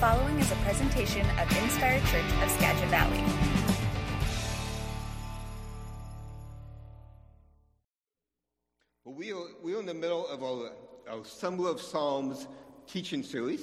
following is a presentation of Inspired Church of Skagit Valley. Well, we're in the middle of our Summer of Psalms teaching series.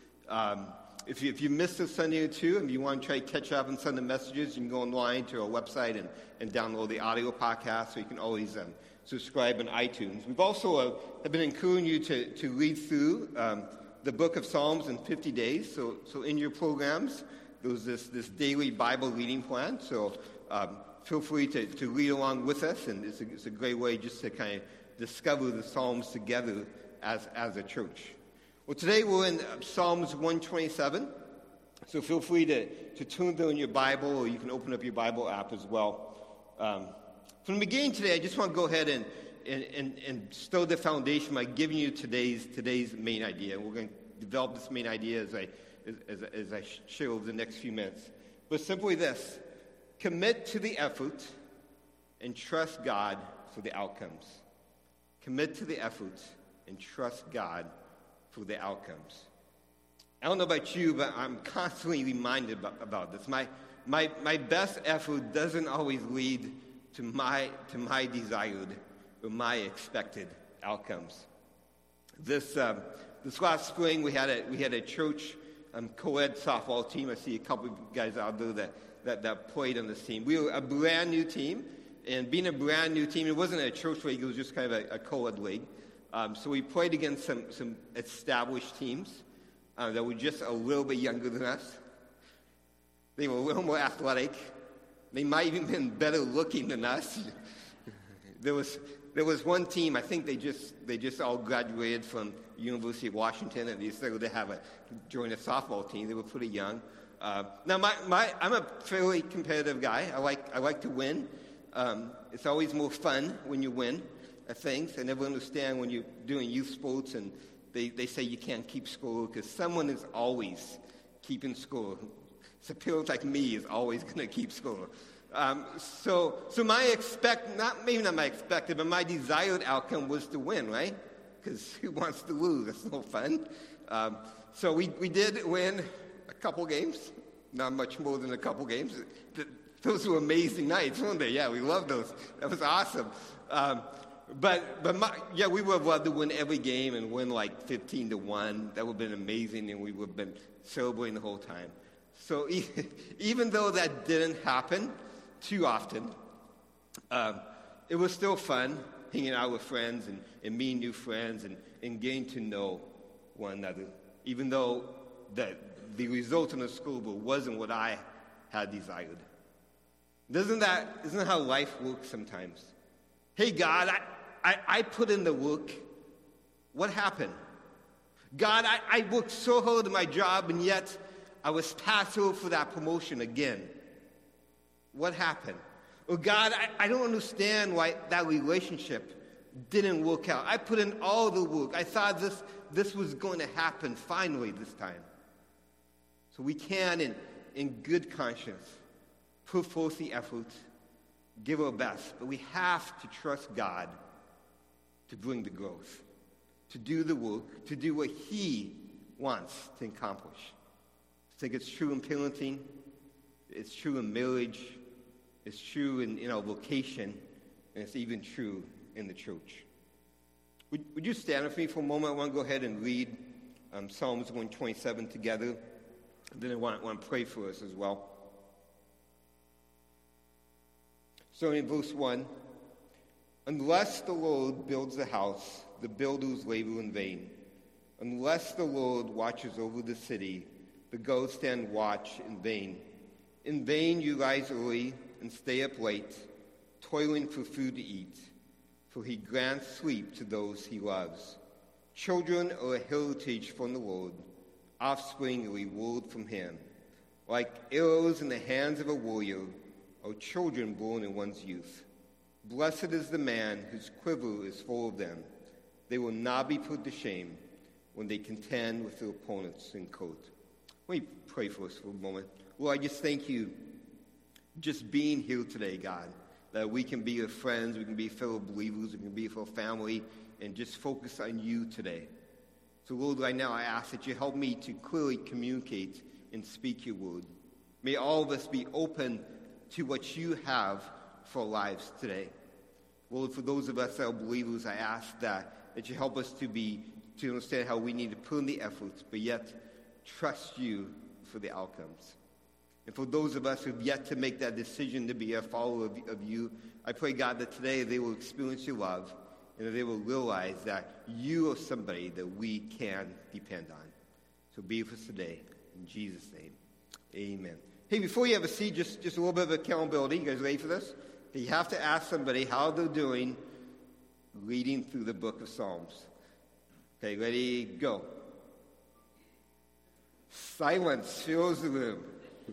If you missed a Sunday or two and you want to try to catch up on Sunday messages, you can go online to our website and download the audio podcast, so you can always subscribe on iTunes. We've also have been encouraging you to read through the book of Psalms in 50 days. So in your programs, there's this daily Bible reading plan. So feel free to read along with us, and it's a great way just to kind of discover the Psalms together as a church. Well, today we're in Psalms 127, so feel free to turn there in your Bible, or you can open up your Bible app as well. From the beginning today, I just want to go ahead and stow the foundation by giving you today's main idea. We're going to develop this main idea as I share over the next few minutes. But simply this: commit to the effort and trust God for the outcomes. Commit to the effort and trust God for the outcomes. I don't know about you, but I'm constantly reminded about this. My best effort doesn't always lead to my desired or my expected outcomes. This last spring we had a church co-ed softball team. I see a couple of guys out there that played on this team. We were a brand new team, and being a brand new team, it wasn't a church league. It was just kind of a co-ed league. So we played against some established teams that were just a little bit younger than us. They were a little more athletic. They might even been better looking than us. There was one team, I think they just all graduated from University of Washington, and they decided to join a softball team. They were pretty young. Now I'm a fairly competitive guy. I like to win. It's always more fun when you win at things. I never understand when you're doing youth sports and they say you can't keep score because someone is always keeping score. So parents like me is always going to keep score. So not my expected, but my desired outcome was to win, right? Because who wants to lose? That's no fun. So we did win a couple games, not much more than a couple games. Those were amazing nights, weren't they? Yeah, we loved those. That was awesome. We would have loved to win every game and win like 15-1. That would have been amazing, and we would have been celebrating the whole time. So even though that didn't happen too often, it was still fun hanging out with friends and meeting new friends and getting to know one another, even though the result in the school board wasn't what I had desired. Isn't that how life works sometimes? Hey, God, I put in the work. What happened? God, I worked so hard at my job, and yet I was passed over for that promotion again. What happened? Or God, I don't understand why that relationship didn't work out. I put in all the work. I thought this was going to happen finally this time. So we can, in good conscience, put forth the effort, give our best, but we have to trust God to bring the growth, to do the work, to do what He wants to accomplish. I think it's true in parenting, it's true in marriage, it's true in our vocation, and it's even true in the church. Would you stand with me for a moment? I want to go ahead and read Psalms 127 together, and then I want to pray for us as well. So in verse 1, unless the Lord builds a house, the builders labor in vain. Unless the Lord watches over the city, the guards stand watch in vain. In vain you rise early and stay up late, toiling for food to eat, for He grants sleep to those He loves. Children are a heritage from the Lord, offspring a reward from Him. Like arrows in the hands of a warrior, are children born in one's youth. Blessed is the man whose quiver is full of them. They will not be put to shame when they contend with their opponents in court. Let me pray for us for a moment. Lord, I just thank You just being here today, God, that we can be Your friends, we can be fellow believers, we can be for family, and just focus on You today. So, Lord, right now I ask that you help me to clearly communicate and speak your word. May all of us be open to what you have for our lives today. Lord, for those of us that are believers, I ask that you help us to understand how we need to put in the efforts, but yet trust you for the outcomes. And for those of us who have yet to make that decision to be a follower of you, I pray, God, that today they will experience your love and that they will realize that you are somebody that we can depend on. So be with us today. In Jesus' name, amen. Hey, before you have a seat, just a little bit of accountability. You guys ready for this? You have to ask somebody how they're doing reading through the book of Psalms. Okay, ready, go. Silence fills the room.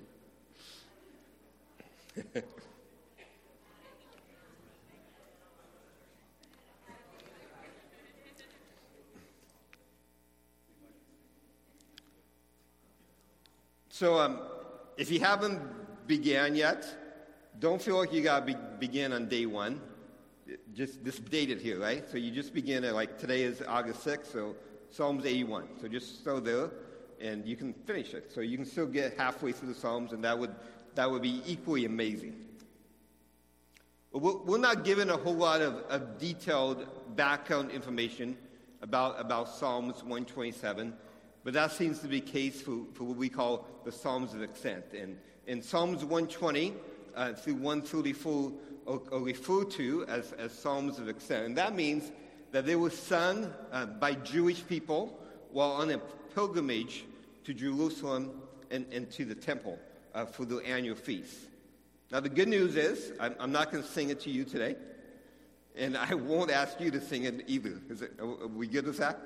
So, if you haven't began yet, don't feel like you got to begin on day one. Just date it here, right? So you just begin at, like, today is August 6th, so Psalms 81. So just start there, and you can finish it. So you can still get halfway through the Psalms, and that would be equally amazing. We're not given a whole lot of detailed background information about Psalms 127, but that seems to be the case for what we call the Psalms of Ascent. And in Psalms 120 through 134 are referred to as Psalms of Ascent. And that means that they were sung by Jewish people while on a pilgrimage to Jerusalem and to the temple for their annual feast. Now, the good news is I'm not going to sing it to you today, and I won't ask you to sing it either. Are we good with that?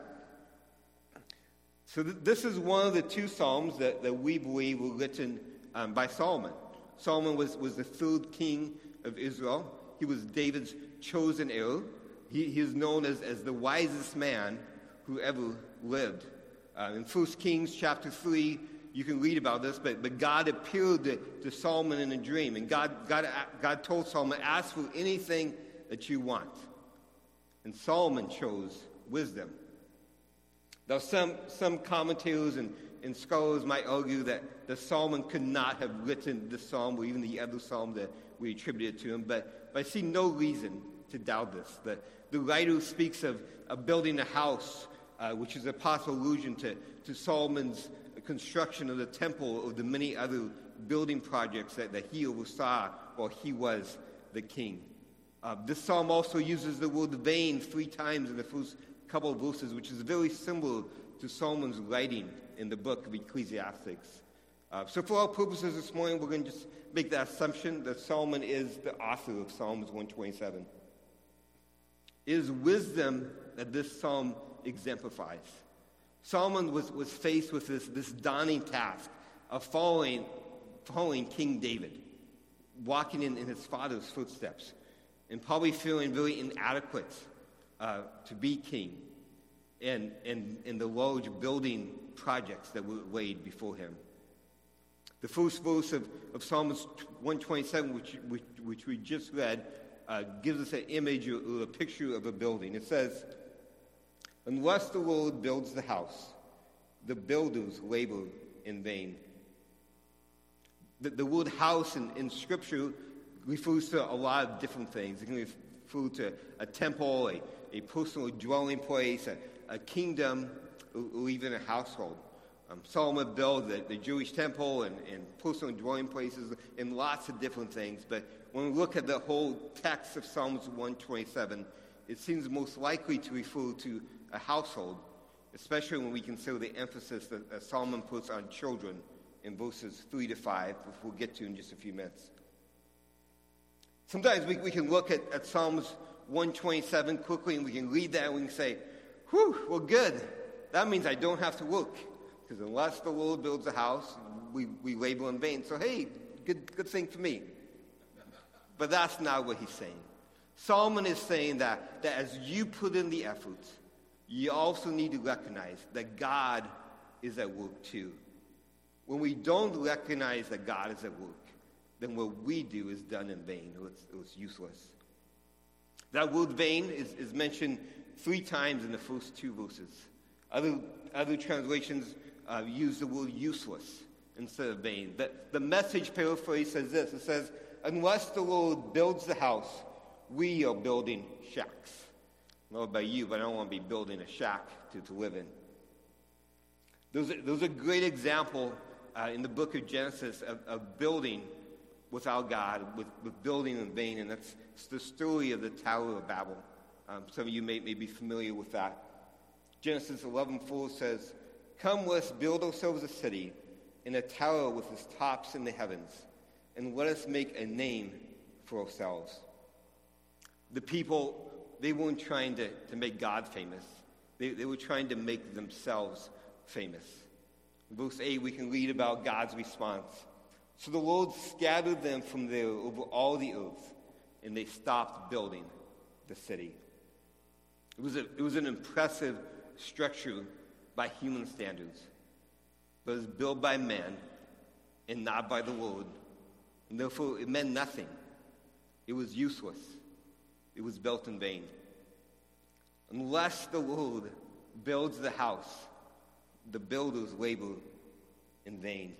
So this is one of the two psalms that we believe were written by Solomon. Solomon was the third king of Israel. He was David's chosen heir. He is known as the wisest man who ever lived. In 1 Kings chapter 3, you can read about this, but God appeared to Solomon in a dream, and God told Solomon, ask for anything that you want. And Solomon chose wisdom. Now, some commentators and scholars might argue that Solomon could not have written this psalm or even the other psalm that we attribute it to him, but I see no reason to doubt this. The writer speaks of building a house, which is a possible allusion to Solomon's construction of the temple or the many other building projects that he oversaw while he was the king. This psalm also uses the word vain 3 times in the first couple of verses, which is very similar to Solomon's writing in the book of Ecclesiastes. So for our purposes this morning, we're going to just make that assumption that Solomon is the author of Psalms 127. It is wisdom that this psalm exemplifies. Solomon was faced with this daunting task of following King David, walking in his father's footsteps, and probably feeling very inadequate to be king and the large building projects that were laid before him. The first verse of Psalms 127, which we just read, gives us an image or a picture of a building. It says, unless the Lord builds the house, the builders labor in vain. The word house in Scripture refers to a lot of different things. It can refer to a temple, a personal dwelling place, a kingdom, or even a household. Solomon built the Jewish temple and personal dwelling places and lots of different things. But when we look at the whole text of Psalms 127, it seems most likely to refer to a household, especially when we consider the emphasis that Solomon puts on children in verses 3 to 5, which we'll get to in just a few minutes. Sometimes we can look at Psalms 127 quickly, and we can read that and we can say, whew, well, good. That means I don't have to work. Because unless the Lord builds a house, we labor in vain. So, hey, good thing for me. But that's not what he's saying. Solomon is saying that as you put in the efforts, you also need to recognize that God is at work too. When we don't recognize that God is at work, then what we do is done in vain, or it's useless. That word vain is mentioned 3 times in the first 2 verses. Other translations use the word useless instead of vain. The Message paraphrase says this. It says, unless the Lord builds the house, we are building shacks. I don't know about you, but I don't want to be building a shack to live in. There's a great example in the book of Genesis of building without God, with building in vain, and that's the story of the Tower of Babel. Some of you may be familiar with that. Genesis 11:4 says, come, let's build ourselves a city and a tower with its tops in the heavens, and let us make a name for ourselves. The people, they weren't trying to make God famous. They were trying to make themselves famous. In verse 8, we can read about God's response. So the Lord scattered them from there over all the earth, and they stopped building the city. It was an impressive structure by human standards, but it was built by men and not by the Lord, and therefore it meant nothing. It was useless. It was built in vain. Unless the Lord builds the house, the builders labor in vain.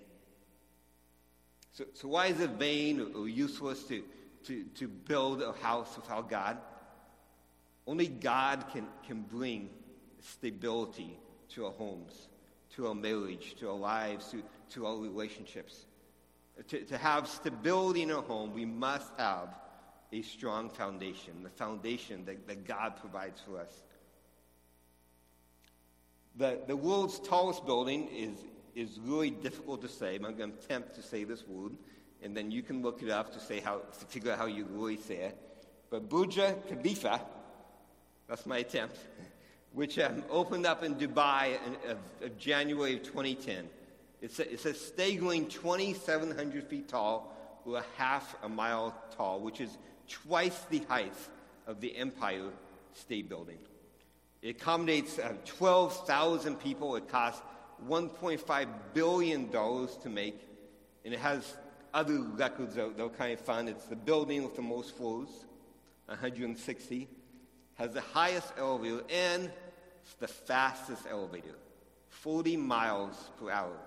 So why is it vain or useless to build a house without God? Only God can bring stability to our homes, to our marriage, to our lives, to our relationships. To have stability in our home, we must have a strong foundation, the foundation that God provides for us. The world's tallest building is really difficult to say. I'm going to attempt to say this word, and then you can look it up to figure out how you really say it. But Burj Khalifa, that's my attempt, which opened up in Dubai of January of 2010. It's a staggering 2,700 feet tall, or half a mile tall, which is twice the height of the Empire State Building. It accommodates 12,000 people. It costs $1.5 billion to make, and it has other records that are kind of fun. It's the building with the most floors, 160, has the highest elevator, and it's the fastest elevator, 40 miles per hour.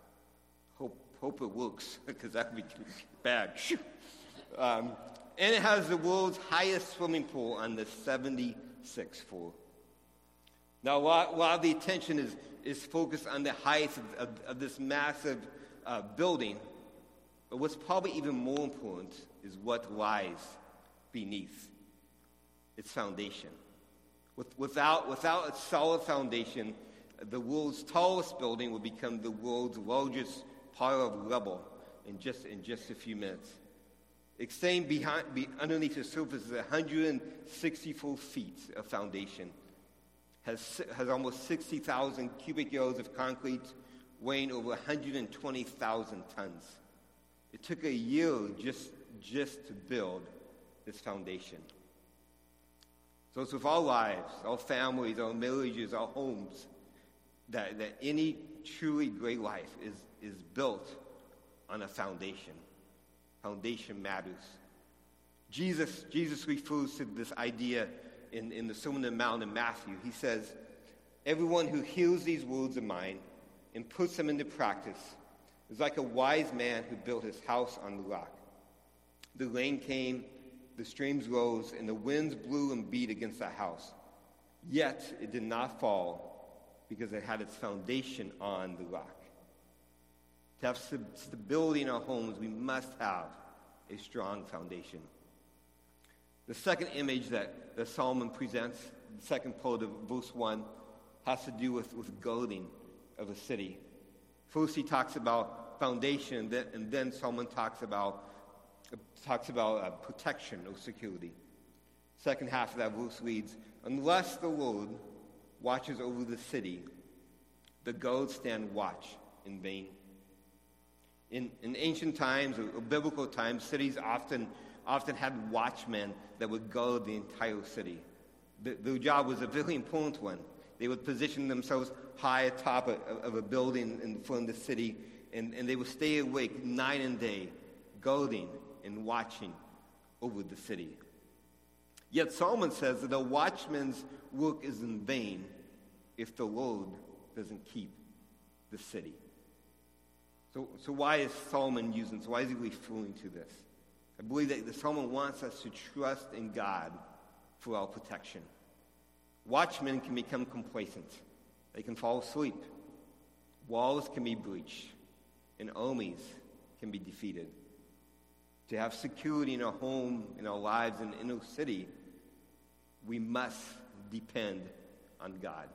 Hope it works, because that would be bad. And it has the world's highest swimming pool on the 76th floor. Now, a lot of the attention is focused on the height of this massive building, but what's probably even more important is what lies beneath its foundation. Without a solid foundation, the world's tallest building will become the world's largest pile of rubble in just a few minutes. Extending underneath the surface is 164 feet of foundation. Has almost 60,000 cubic yards of concrete, weighing over 120,000 tons. It took a year just to build this foundation. So it's with our lives, our families, our marriages, our homes, that any truly great life is built on a foundation. Foundation matters. Jesus refers to this idea in the Sermon on the Mount in Matthew. He says, everyone who hears these words of mine and puts them into practice is like a wise man who built his house on the rock. The rain came, the streams rose, and the winds blew and beat against that house. Yet it did not fall because it had its foundation on the rock. To have stability in our homes, we must have a strong foundation. The second image that Solomon presents, the second part of verse 1, has to do with guarding of a city. First, he talks about foundation, and then Solomon talks about protection or security. Second half of that verse reads, unless the Lord watches over the city, the guards stand watch in vain. In ancient times or biblical times, cities often had watchmen that would guard the entire city. Their job was a very important one. They would position themselves high atop of a building in front of the city, and they would stay awake night and day, guarding and watching over the city. Yet Solomon says that the watchman's work is in vain if the Lord doesn't keep the city. So why is Solomon using this? Why is he referring to this? I believe that Solomon wants us to trust in God for our protection. Watchmen can become complacent. They can fall asleep. Walls can be breached. And armies can be defeated. To have security in our home, in our lives, and in our city, we must depend on God.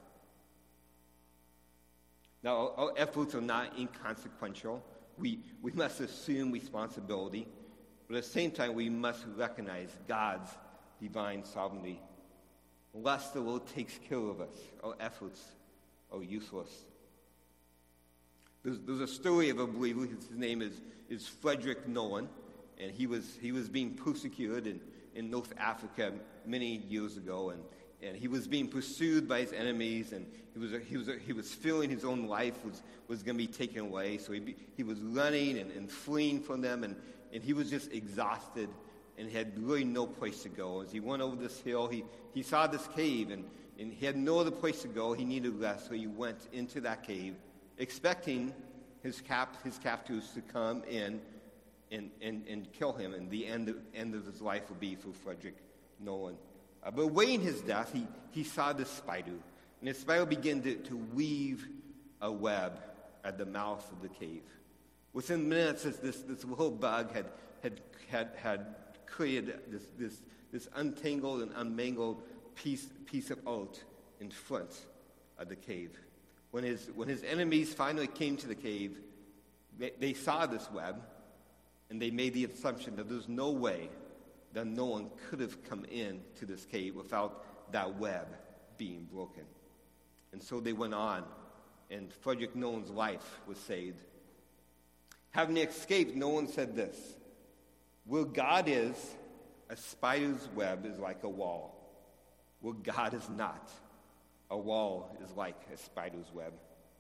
Now, our efforts are not inconsequential. We must assume responsibility, but at the same time, we must recognize God's divine sovereignty. Unless the Lord takes care of us, our efforts are useless. There's a story of a believer. His name is Frederick Nolan, and he was being persecuted in North Africa many years ago, and he was being pursued by his enemies, and he was feeling his own life was going to be taken away. So he was running and fleeing from them, and he was just exhausted and had really no place to go. As he went over this hill, he saw this cave, and he had no other place to go. He needed rest, so he went into that cave, expecting his captors to come in and kill him, and the end of his life would be for Frederick Nolan. But awaiting his death, he saw this spider, and the spider began to weave a web at the mouth of the cave. Within minutes, this little bug had created this untangled and unmangled piece of earth in front of the cave. When his enemies finally came to the cave, they saw this web, and they made the assumption that there's no way that no one could have come in to this cave without that web being broken. And so they went on, and Frederick Nolan's life was saved. Having escaped, Nolan said this: "Where God is, a spider's web is like a wall. Where God is not, a wall is like a spider's web."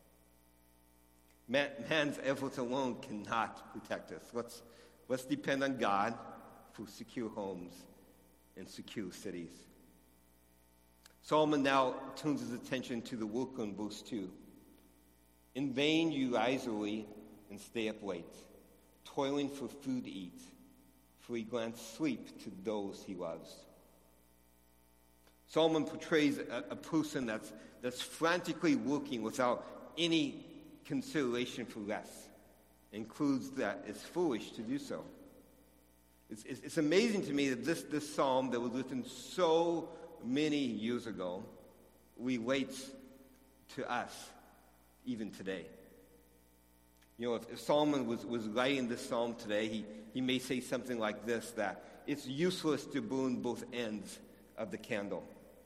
Man's efforts alone cannot protect us. Let's depend on God for secure homes and secure cities. Solomon now turns his attention to the worker in verse 2. "In vain you rise early and stay up late, toiling for food to eat, for he grants sleep to those he loves." Solomon portrays a person that's frantically working without any consideration for rest. Includes that it's foolish to do so. It's amazing to me that this psalm that was written so many years ago relates to us even today. You know, if Solomon was writing this psalm today, he may say something like this, that it's useless to burn both ends of the candle.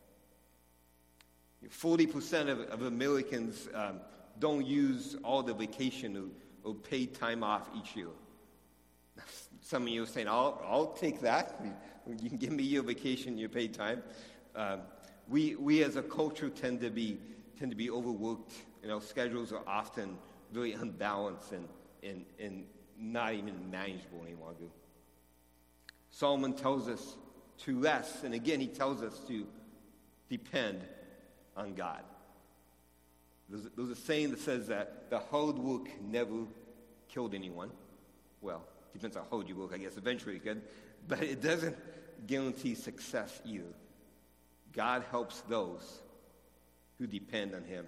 40% of Americans don't use all the vacation or paid time off each year. Some of you are saying, I'll take that. You can give me your vacation, your paid time. We as a culture tend to be overworked. You know, schedules are often very unbalanced and not even manageable any longer. Solomon tells us to rest, and again he tells us to depend on God. There's a saying that says that the hard work never killed anyone. Well, depends how hard you work, I guess. Eventually it could. But it doesn't guarantee success either. God helps those who depend on him.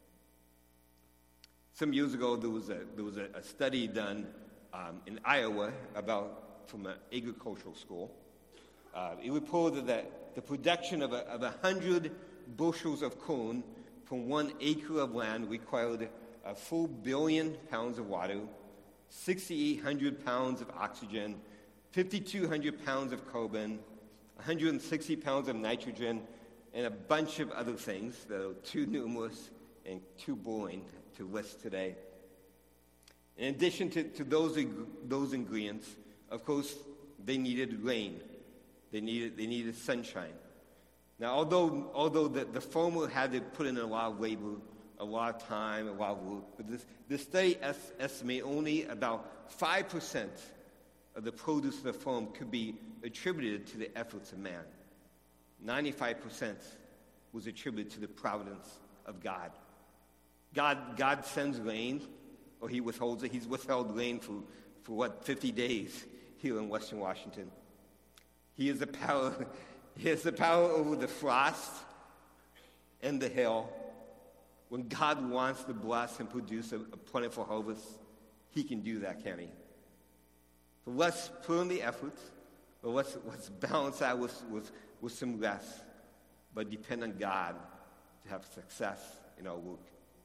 Some years ago, there was a study done in Iowa from an agricultural school. It reported that the production of 100 bushels of corn from 1 acre of land required 4 billion pounds of water, 6,800 pounds of oxygen, 5,200 pounds of carbon, 160 pounds of nitrogen, and a bunch of other things that are too numerous and too boring to list today. In addition to those ingredients, of course, they needed rain. They needed sunshine. Now, although the farmer had to put in a lot of labor, a lot of time, a lot of work, but this study estimates only about 5% of the produce of the farm could be attributed to the efforts of man. 95% was attributed to the providence of God. God sends rain, or he withholds it. He's withheld rain for 50 days here in Western Washington. He has the power over the frost and the hail. When God wants to bless and produce a plentiful harvest, he can do that, can't he? So let's put in the effort, but let's balance that with some rest, but depend on God to have success in our work.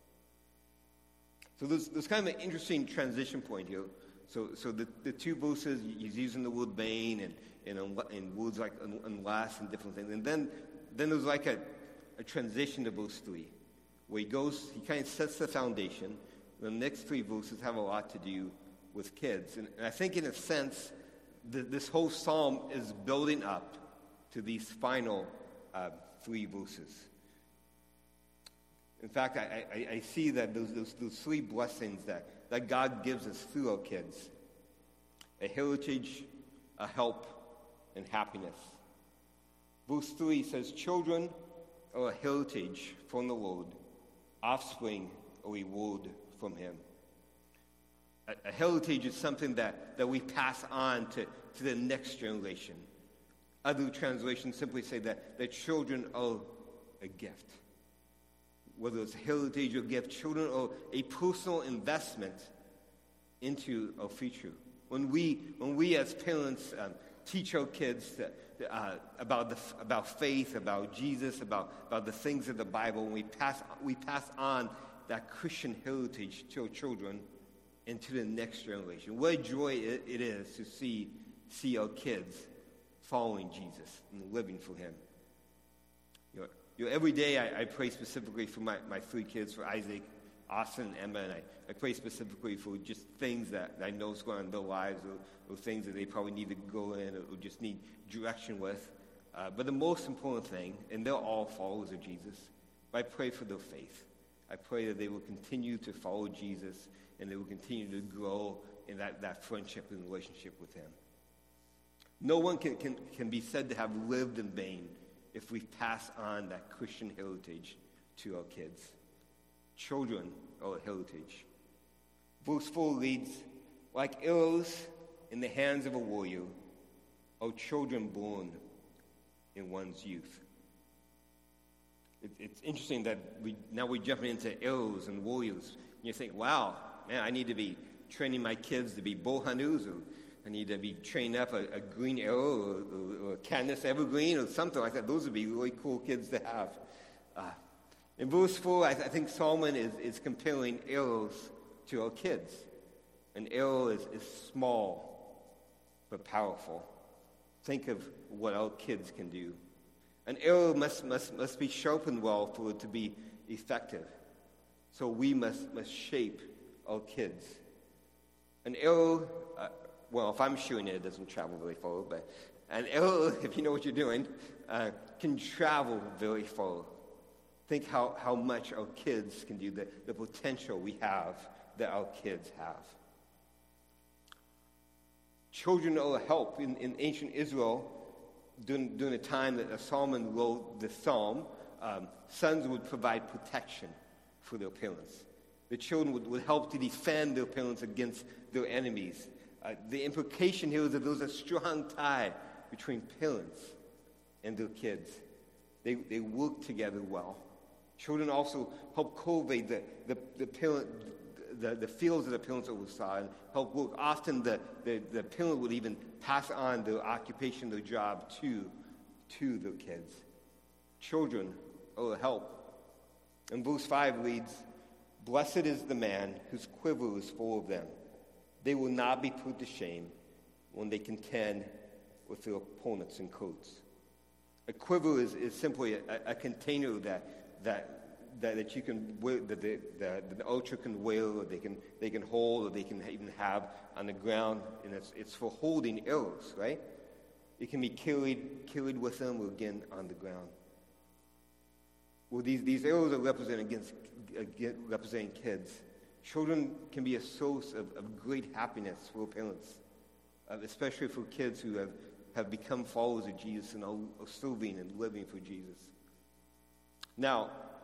So there's kind of an interesting transition point here. So the two verses, he's using the word vain and words like unless and different things. And then there's like a transition to verse 3, where he kind of sets the foundation. The next 3 verses have a lot to do with kids. And I think in a sense, this whole psalm is building up to these final 3 verses. In fact, I see that those 3 blessings that God gives us through our kids: a heritage, a help, and happiness. Verse 3 says, children are a heritage from the Lord, offspring a reward from him. A heritage is something that we pass on to the next generation. Other translations simply say that children are a gift. Whether it's a heritage or gift, children are a personal investment into our future. When we as parents teach our kids about faith, about Jesus, about the things of the Bible, and we pass on that Christian heritage to our children and to the next generation. What a joy it is to see our kids following Jesus and living for him. Every day I pray specifically for my 3 kids, for Isaac, Austin, and Emma, and I pray specifically for just things that I know is going on in their lives, or things that they probably need to go in or just need direction with. But the most important thing, and they're all followers of Jesus, but I pray for their faith. I pray that they will continue to follow Jesus and they will continue to grow in that friendship and relationship with him. No one can be said to have lived in vain if we pass on that Christian heritage to our kids. Children are a heritage. Verse 4 reads, like arrows in the hands of a warrior are children born in one's youth. It's interesting that we're jumping into arrows and warriors. You think, wow, man, I need to be training my kids to be bow hunters, or I need to be training up a green arrow or a Candace Evergreen or something like that. Those would be really cool kids to have. In verse 4, I think Solomon is comparing arrows to our kids. An arrow is small but powerful. Think of what our kids can do. An arrow must be sharpened well for it to be effective. So we must shape our kids. An arrow, well, if I'm shooting it doesn't travel very far, but an arrow, if you know what you're doing, can travel very far. Think how much our kids can do, the potential we have that our kids have. Children are a help. In ancient Israel, during the time that Solomon wrote the psalm, sons would provide protection for their parents. The children would help to defend their parents against their enemies. The implication here is that there's a strong tie between parents and their kids. They work together well. Children also help cultivate the fields that the parents oversaw and help work. Often the parent would even pass on their occupation, their job to their kids. Children are a help. And verse 5 reads, blessed is the man whose quiver is full of them. They will not be put to shame when they contend with their opponents in courts. A quiver is simply a container that you can wear, that the archer can wear, or they can hold, or they can even have on the ground, and it's for holding arrows, right? It can be carried with them, or again on the ground. Well, these arrows are representing kids. Children can be a source of great happiness for parents, especially for kids who have become followers of Jesus and are serving and living for Jesus. Now,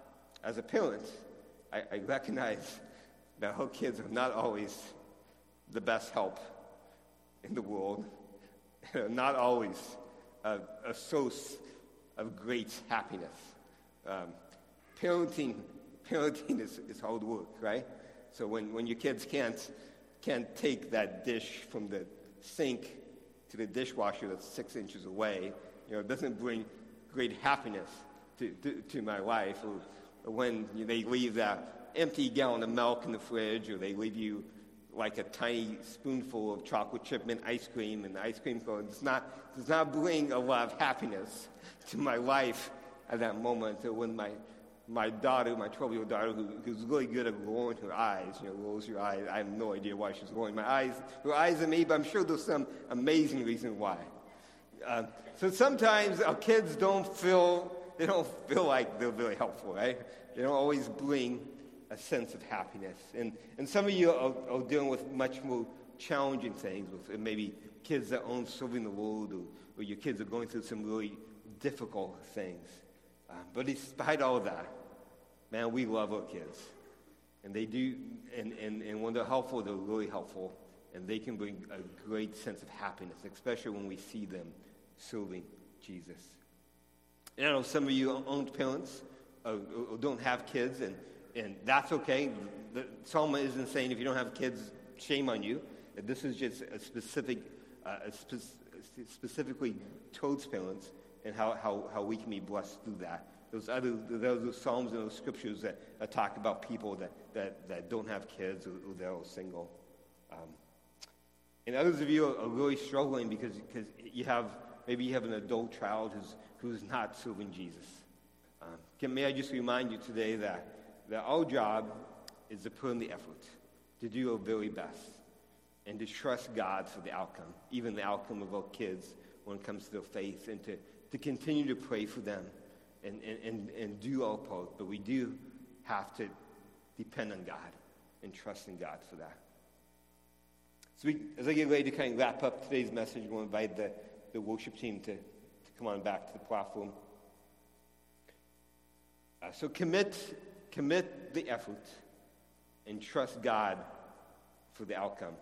as a parent, I recognize that our kids are not always the best help in the world, not always a source of great happiness. Parenting is hard work, right? So when your kids can't take that dish from the sink to the dishwasher that's 6 inches away, it doesn't bring great happiness to my wife. Or when they leave that empty gallon of milk in the fridge, or they leave you like a tiny spoonful of chocolate chip mint ice cream in the ice cream cone, does not bring a lot of happiness to my wife at that moment. Or when my daughter, my 12-year-old daughter, who's really good at rolling her eyes, rolls her eyes. I have no idea why she's rolling her eyes at me, but I'm sure there's some amazing reason why. So sometimes our kids don't feel like they're very helpful, right? They don't always bring a sense of happiness. And some of you are dealing with much more challenging things, with maybe kids that aren't serving the Lord, or your kids are going through some really difficult things. But despite all of that, man, we love our kids. And they do, and when they're helpful, they're really helpful. And they can bring a great sense of happiness, especially when we see them serving Jesus. And I know some of you aren't parents or don't have kids, and that's okay. The Psalm isn't saying if you don't have kids, shame on you. This is just a specifically towards parents and how we can be blessed through that. There's those Psalms and those scriptures that talk about people that don't have kids or they're all single. And others of you are really struggling because maybe you have an adult child who's not serving Jesus. May I just remind you today that our job is to put in the effort, to do our very best, and to trust God for the outcome, even the outcome of our kids when it comes to their faith, and to continue to pray for them and do our part. But we do have to depend on God and trust in God for that. So as I get ready to kind of wrap up today's message, we'll invite the worship team to come on back to the platform. So commit the effort and trust God for the outcome.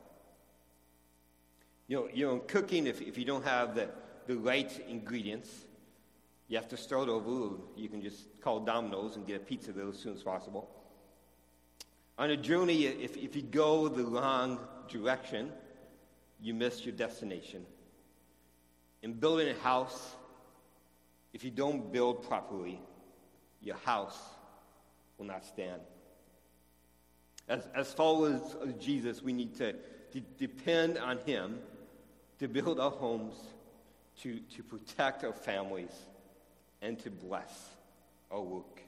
In cooking, if you don't have the right ingredients, you have to start over. You can just call Domino's and get a pizza there as soon as possible. On a journey, if you go the wrong direction, you miss your destination. In building a house, if you don't build properly, your house will not stand. As followers of Jesus, we need to depend on Him to build our homes, to protect our families, and to bless our work.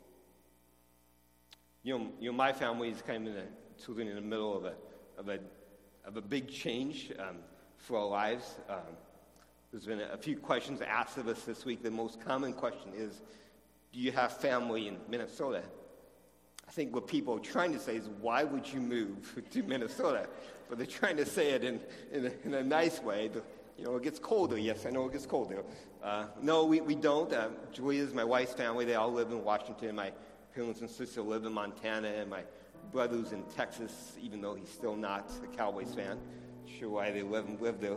My family is kind of in the middle of a big change for our lives. There's been a few questions asked of us this week. The most common question is, do you have family in Minnesota? I think what people are trying to say is, why would you move to Minnesota? But they're trying to say it in a nice way. It gets colder. Yes, I know it gets colder. No, we don't. Julia's, my wife's family, they all live in Washington. My parents and sister live in Montana, and my brother's in Texas, even though he's still not a Cowboys fan. Not sure why they live there.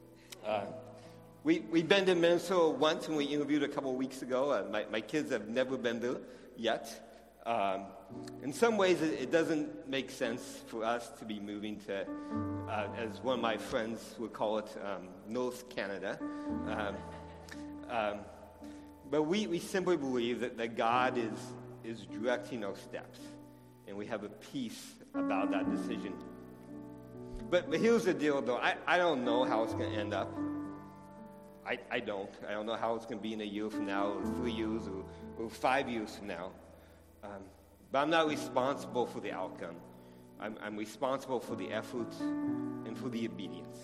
We've been to Minnesota once, and we interviewed a couple of weeks ago. My kids have never been there yet. In some ways, it doesn't make sense for us to be moving to, as one of my friends would call it, North Canada. But we simply believe that God is directing our steps, and we have a peace about that decision. But here's the deal, though. I don't know how it's going to end up. I don't know how it's going to be in a year from now, or 3 years, or 5 years from now. But I'm not responsible for the outcome. I'm responsible for the effort and for the obedience.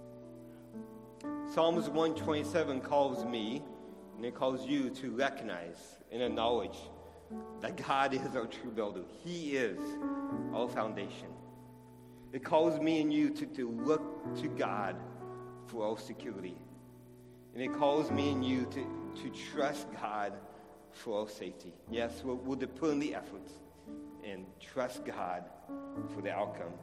Psalms 127 calls me, and it calls you to recognize and acknowledge that God is our true builder. He is our foundation. It calls me and you to look to God for our security. And it calls me and you to trust God for our safety. Yes, we'll depend on the efforts and trust God for the outcome.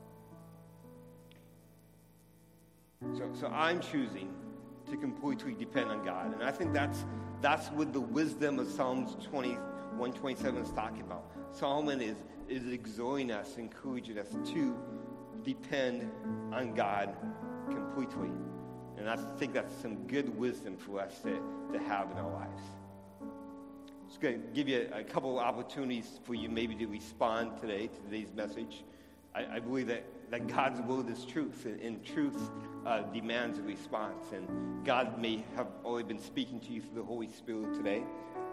So I'm choosing to completely depend on God. And I think that's what the wisdom of Psalms 127 is talking about. Solomon is exhorting us, encouraging us to depend on God completely. And I think that's some good wisdom for us to have in our lives. I'm just going to give you a couple of opportunities for you maybe to respond today to today's message. I believe that God's word is truth, and truth demands a response. And God may have already been speaking to you through the Holy Spirit today.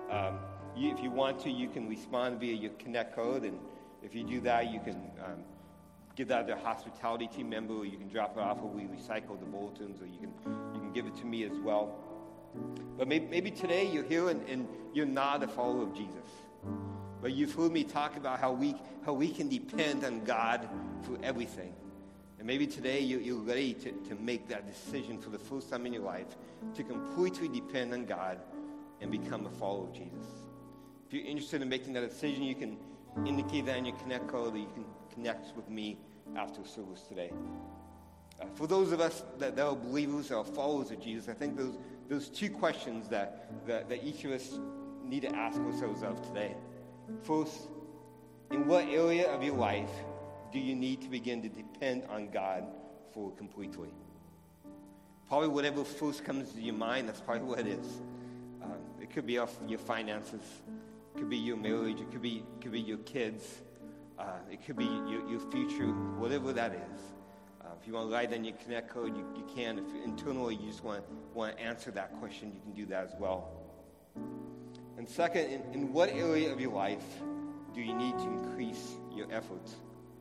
If you want to, you can respond via your Connect code, and if you do that, you can give that to a hospitality team member, or you can drop it off, or we recycle the bulletins, or you can give it to me as well. But maybe today you're here and you're not a follower of Jesus. But you've heard me talk about how we can depend on God for everything. And maybe today you're ready to make that decision for the first time in your life to completely depend on God and become a follower of Jesus. If you're interested in making that decision, you can indicate that in your Connect code, or you can connect with me after service today. For those of us that are believers, that are followers of Jesus, I think those two questions that each of us need to ask ourselves of today. First, in what area of your life do you need to begin to depend on God for completely? Probably whatever first comes to your mind, that's probably what it is. It could be your finances. It could be your marriage. It could be your kids. It could be your future, whatever that is. If you want to write in your Connect code, you can. If internally you just want to answer that question, you can do that as well. And second, in what area of your life do you need to increase your efforts?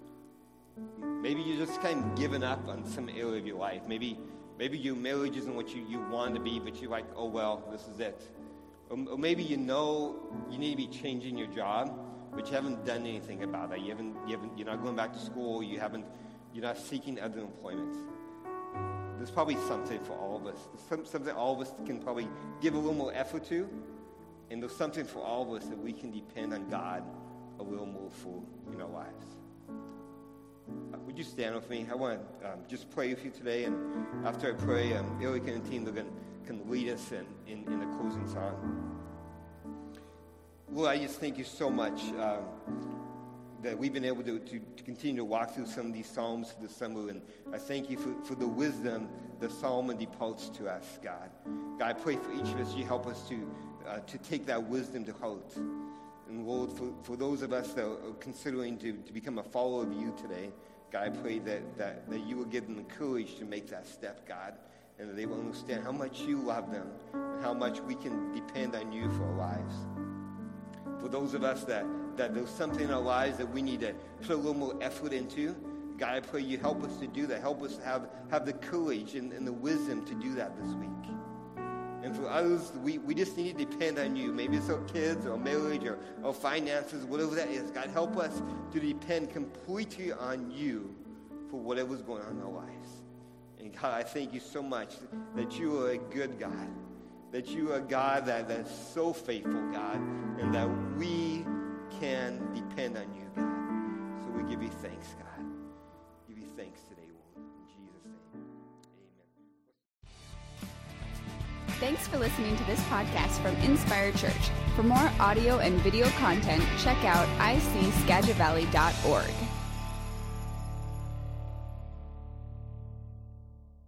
Maybe you're just kind of giving up on some area of your life. Maybe your marriage isn't what you want to be, but you're like, oh, well, this is it. Or maybe you know you need to be changing your job, but you haven't done anything about it. You're not going back to school. You're not seeking other employment. There's probably something for all of us. Something all of us can probably give a little more effort to. And there's something for all of us that we can depend on God a little more for in our lives. Would you stand with me? I want to just pray with you today. And after I pray, Eric and the team can lead us in the closing song. Lord, I just thank you so much that we've been able to continue to walk through some of these Psalms this summer. And I thank you for the wisdom that Solomon departs to us, God. God, I pray for each of us, you help us to take that wisdom to heart. And Lord, for those of us that are considering to become a follower of you today, God, I pray that you will give them the courage to make that step, God, and that they will understand how much you love them and how much we can depend on you for our lives. For those of us that there's something in our lives that we need to put a little more effort into, God, I pray you help us to do that. Help us to have the courage and the wisdom to do that this week. And for others, we just need to depend on you. Maybe it's our kids or marriage or our finances, whatever that is. God, help us to depend completely on you for whatever's going on in our lives. And God, I thank you so much that you are a good God, that you are a God that's so faithful, God, and that we can depend on you, God. So we give you thanks, God. Give you thanks today, Lord. In Jesus' name, amen. Thanks for listening to this podcast from Inspire Church. For more audio and video content, check out icskagitavalley.org.